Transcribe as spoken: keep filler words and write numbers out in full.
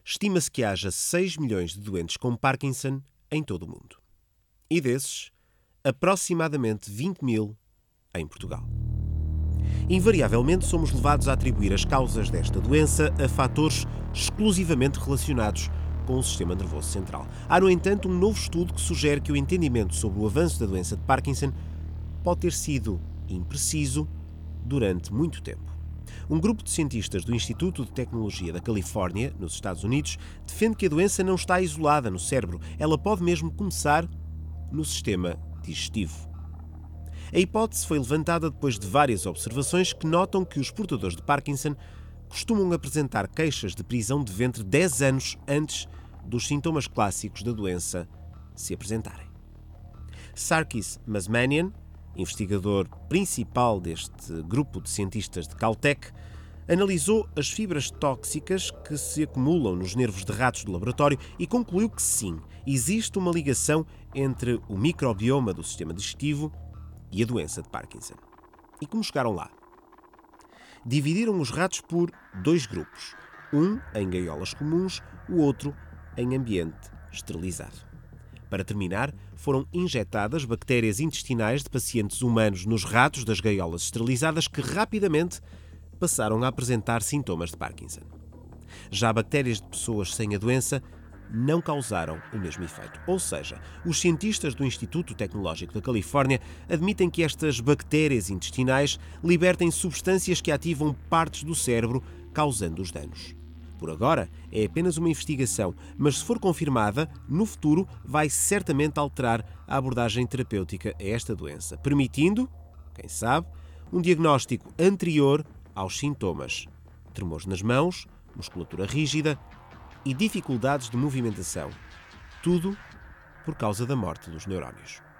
estima-se que haja seis milhões de doentes com Parkinson em todo o mundo. E desses, aproximadamente vinte mil em Portugal. Invariavelmente somos levados a atribuir as causas desta doença a fatores exclusivamente relacionados com o sistema nervoso central. Há, no entanto, um novo estudo que sugere que o entendimento sobre o avanço da doença de Parkinson pode ter sido impreciso durante muito tempo. Um grupo de cientistas do Instituto de Tecnologia da Califórnia, nos Estados Unidos, defende que a doença não está isolada no cérebro. Ela pode mesmo começar no sistema digestivo. A hipótese foi levantada depois de várias observações que notam que os portadores de Parkinson costumam apresentar queixas de prisão de ventre dez anos antes dos sintomas clássicos da doença se apresentarem. Sarkis Mazmanian, investigador principal deste grupo de cientistas de Caltech, analisou as fibras tóxicas que se acumulam nos nervos de ratos do laboratório e concluiu que sim, existe uma ligação entre o microbioma do sistema digestivo e a doença de Parkinson. E como chegaram lá? Dividiram os ratos por dois grupos, um em gaiolas comuns, o outro em ambiente esterilizado. Para terminar, foram injetadas bactérias intestinais de pacientes humanos nos ratos das gaiolas esterilizadas que rapidamente passaram a apresentar sintomas de Parkinson. Já bactérias de pessoas sem a doença não causaram o mesmo efeito. Ou seja, os cientistas do Instituto Tecnológico da Califórnia admitem que estas bactérias intestinais libertem substâncias que ativam partes do cérebro, causando os danos. Por agora, é apenas uma investigação, mas se for confirmada, no futuro vai certamente alterar a abordagem terapêutica a esta doença, permitindo, quem sabe, um diagnóstico anterior aos sintomas: tremores nas mãos, musculatura rígida e dificuldades de movimentação. Tudo por causa da morte dos neurónios.